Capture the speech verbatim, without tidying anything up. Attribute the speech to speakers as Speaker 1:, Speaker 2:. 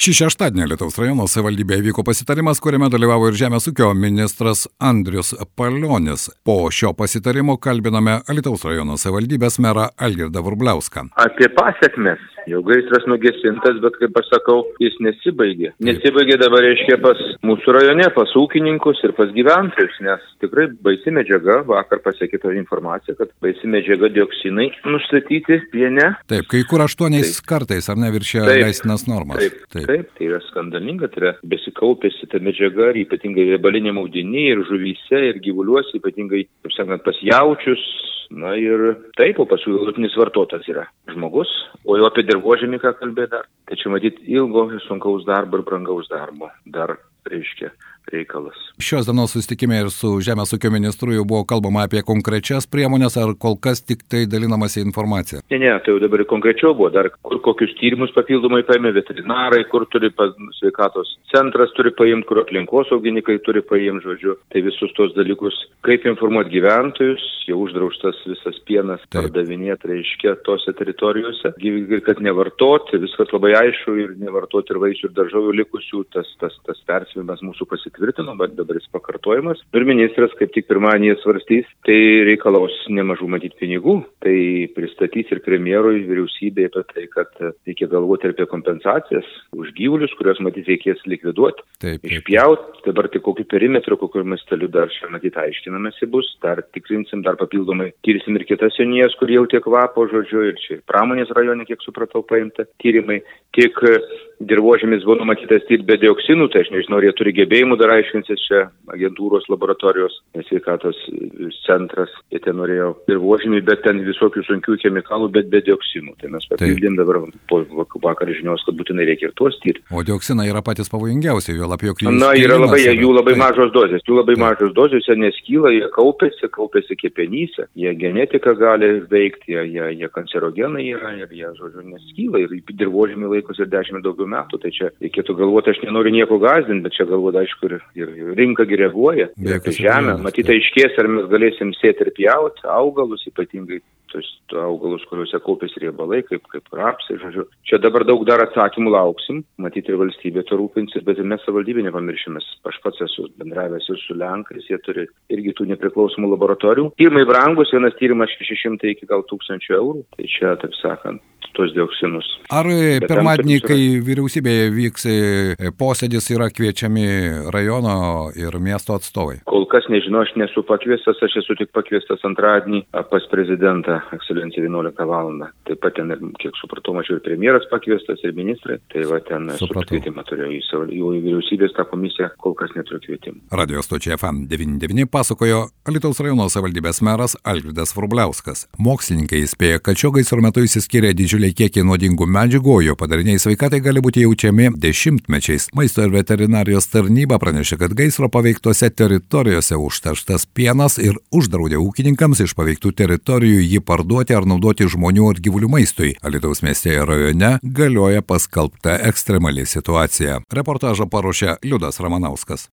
Speaker 1: Šį šeštadienį Alytaus rajono savivaldybėje vyko pasitarimas, kuriame dalyvavo ir žemės ūkio ministras Andrius Palionis. Po šio pasitarimo kalbiname Alytaus rajono savivaldybės merą Algirdą Vrubliauską.
Speaker 2: Apie pasiekmes. Jau gaisras nugesintas, bet kaip aš sakau, jis nesibaigė. Nesibaigė dabar, reiškia, pas mūsų rajone, pas ūkininkus ir pas gyventojus, nes tikrai baisi medžiaga, vakar pasiekė tą informaciją, kad baisi medžiaga dioksinai nustatyti piene.
Speaker 1: Taip, kai kur aštuoniais taip. kartais, ar ne, viršė leistinas normas.
Speaker 2: Taip, taip, taip, tai yra skandalinga, tai yra besikaupėsi ta medžiaga, ypatingai riebaliniam audiny ir žuvyse ir gyvuliuose, ypatingai, kaip sakant, pas jaučius. Na ir taip, o paskui galutinis vartotojas yra žmogus, o jau apie dirvožemį ką kalbėt dar. Tai čia matyt ilgo ir sunkaus darbo ir brangaus darbo dar reiškia reikalas.
Speaker 1: Šios dienos susitikime ir su žemės ūkio ministru jau buvo kalbama apie konkrečias priemonės, ar kol kas tik tai dalinamasi informacija?
Speaker 2: Ne, ne, tai jau dabar konkrečiau buvo, dar kur kokius tyrimus papildomai paėmė veterinarai, kur turi sveikatos centras turi paimti, kur aplinkosaugininkai turi paimti, žodžiu, tai visus tos dalykus, kaip informuoti gyventojus, jau uždraustas visas pienas pardavinėti, reiškia, tose teritorijose, kad nevartoti, viskas labai aišku ir nevartoti ir vaisių ir daržovių likusių, tas, tas, tas persivimas mūsų pasitvirtino, bet dabar jis pakartojimas. Ir ministras kaip tik pirmadienį svarstys, tai reikalaus nemažų matyti pinigų, tai pristatys ir premjerui, vyriausybėje apie tai, kad reikia galvoti apie kompensacijas už gyvulius, kuriuos matyti reikės likviduoti,
Speaker 1: taip, taip.
Speaker 2: išpjauti, dabar tai kokiu perimetru, kokiu masteliu dar čia matyti aiškinamasi bus, dar tikrinsim, dar papildomai tirsim ir kitas seniūnijas, kur jau tiek kvapo, žodžiu, ir čia pramonės rajone, kiek supratau, paimta tyrimai, tik dirvožemis buvo numatytas tirti be dioksinų, tai aš nežinau, ar jie turi gebėjimų, dar aiškinsis čia agentūros, laboratorijos, sveikatos centras, jie ten norėjo dirvožemį, bet ten visokių sunkių chemikalų, bet be dioksinų. Tai mes papildėm dabar po vakar žinios, kad būtinai reikia ir tuos tirti.
Speaker 1: O dioksinai yra patys pavojingiausi, jo lapio kliūtis.
Speaker 2: Na, yra labai, jų labai mažos dozės, jų labai mažos dozės, jie neskyla, jie kaupėsi, kaupėsi kepenyse, jie genetiką gali veikti, jie, jie, jie kancerogenai yra ir jie, žodžiu, neskyla ir dirvožemį laikosi ir dešimt daugiau metų, tai čia reikėtų galvoti, aš nenoriu nieko gąsdinti, bet čia galvoti, aišku, ir, ir rinka reaguoja, ir apie žemę, matyt, aiškės, ar mes galėsim sėti ir pjauti augalus, ypatingai tos augalus, kuriuose kaupėsi riebalai, kaip, kaip rapsai, žodžiu. Čia dabar daug dar atsakymų lauksim, matyt, ir valstybė to rūpinsis, bet ir mes savivaldybė nepamiršime. Aš pats esu bendravęs ir su Lenkais, jie turi irgi tų nepriklausomų laboratorijų. Tyrimai brangus, vienas tyrimas šeši šimtai iki gal tūkstančių eurų, tai čia, taip sakant, tos dioksinus.
Speaker 1: Ar bet pirmadienį, kai vyriausybėje vyks posėdis, yra kviečiami rajono ir miesto atstovai?
Speaker 2: Kol kas nežinau, aš nesu pakviestas, aš esu tik pakviestas antradienį pas prezidentą, ekscelencija vienuoliktą valandą. Taip pat ten, kiek supratau, mačiau ir premjeras pakviestas, ir ministrai. Tai va ten esu kvietimą turėjau į savo į vyriausybės tą komisiją, kol kas neturiu kvietimą.
Speaker 1: Radio stočiai F M devyni devyni pasakojo Alytaus rajono savivaldybės meras Algirdas Vrubliauskas. Mokslininkai įspėja, kad šio gaisro metu išsiskiria didžiuliai kiekiai nuodingų medžiagų, jo padariniai sveikatai gali būti jaučiami dešimtmečiais. Maisto ir veterinarijos tarnyba pranešė, kad gaisro paveiktose teritorijose užterštas pienas ir uždraudė ūkininkams iš paveiktų teritorijų jį parduoti ar naudoti žmonių ar gyvulių maistui. Alytaus mieste ir rajone galioja paskelbta ekstremali situacija. Reportažą paruošė Liudas Ramanauskas.